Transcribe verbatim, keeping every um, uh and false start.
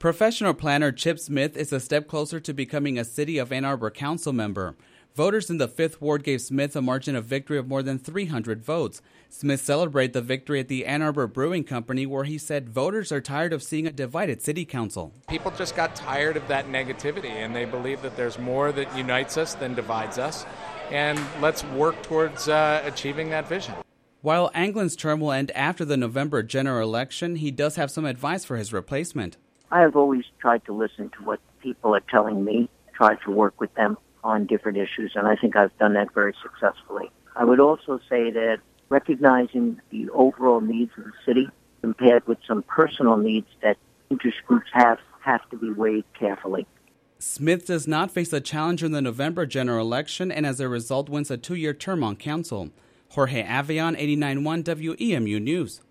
Professional planner Chip Smith is a step closer to becoming a City of Ann Arbor council member. Voters in the fifth Ward gave Smith a margin of victory of more than three hundred votes. Smith celebrated the victory at the Ann Arbor Brewing Company, where he said voters are tired of seeing a divided city council. People just got tired of that negativity, and they believe that there's more that unites us than divides us. And let's work towards uh, achieving that vision. While Anglin's term will end after the November general election, he does have some advice for his replacement. I have always tried to listen to what people are telling me, try to work with them on different issues, and I think I've done that very successfully. I would also say that recognizing the overall needs of the city compared with some personal needs that interest groups have have to be weighed carefully. Smith does not face a challenger in the November general election and as a result wins a two-year term on council. Jorge Avion, eighty-nine point one W E M U News.